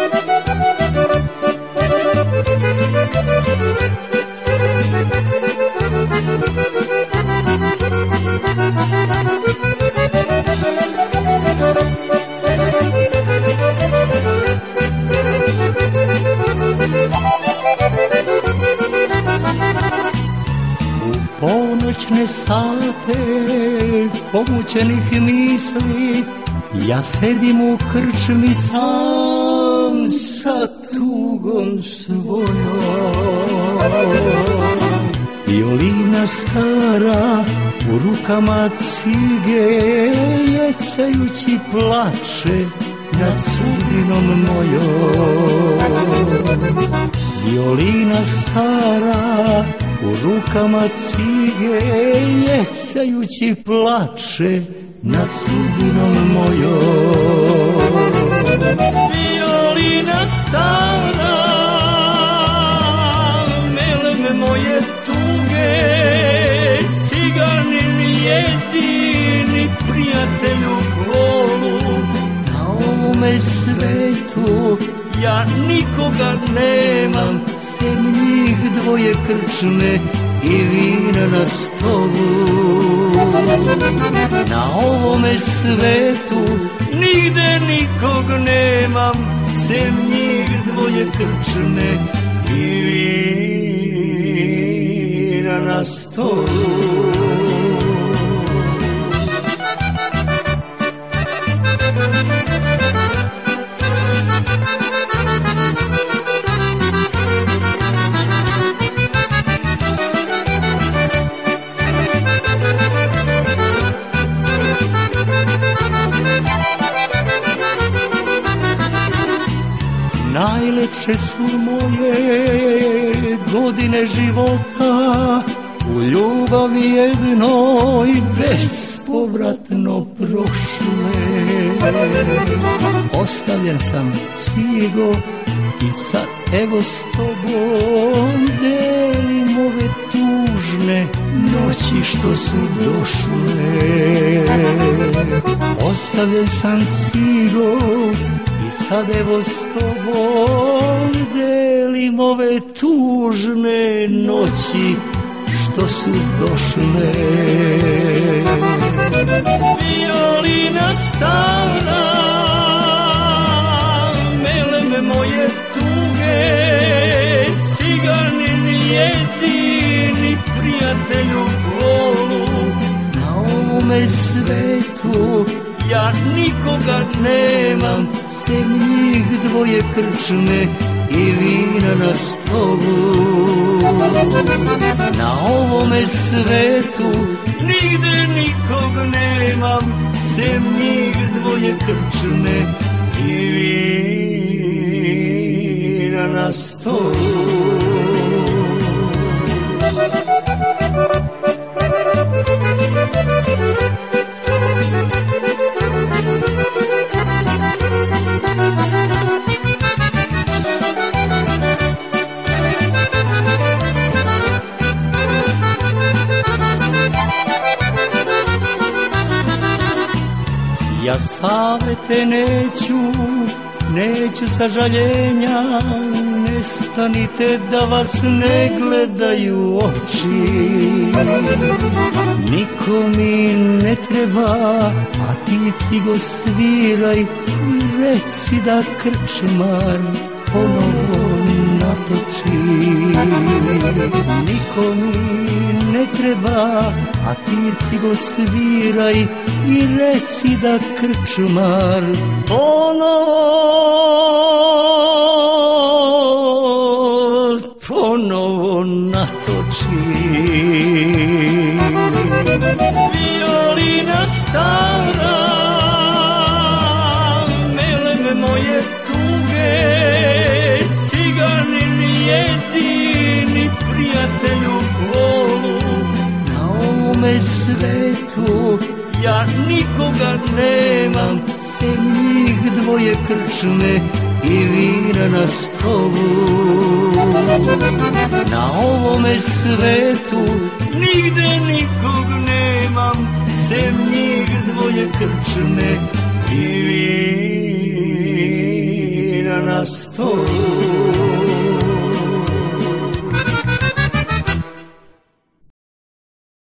Ponoćne sate pomućenih misli, ja sedim u krčmi sam sa tugom svojom. Violina stara u rukama cige, jecajući plače nad sudbinom mojom. Violina stara u rukama cige, jecajući plače nad sudbinom mojom. Violina stara, melem moje tuge, ciganin jedini prijatelju bolu. Na ovome svetu ja nikoga nemam, sem njih dvoje krčme i vina na stolu. Na ovome svetu nigde nikog nemam, sem njih dvoje krčme i vina na stolu. Najlepše su moje godine života u ljubavi jednoj bespovratno prošle. Ostavljen sam Cigo i sad evo s tobom delim ove tužne noći što su došle. Ostavljen sam Cigo i sad evo s tobom delim ove tužne noći što su došle. Violina stara, melem moje tuge, ciganin jedini prijatelju bolu. Na ovome svetu ja nikoga nemam, sem njih dvoje krčme i vina na stolu. Na ovome svetu nigde nikog nemam, sem njih dvoje krčme i vina na stolu. Ja savete neću sažaljenja, nestanite da vas ne gledaju oči. Niko mi ne treba, a ti Cigo sviraj i reci da krčmar ponovo natoči. Niko mi ne treba, a ti Cigo sviraj i reci da krčmar ponovo natoči. Violina stara, melem moje tuge, ciganin jedini prijatelju bolu. Na ovome svetu ja nikoga nemam, sem njih dvoje krčme i vina na stolu. Na ovome svetu nigde nikog nemam, sem njih dvoje krčme i vina na na stolu.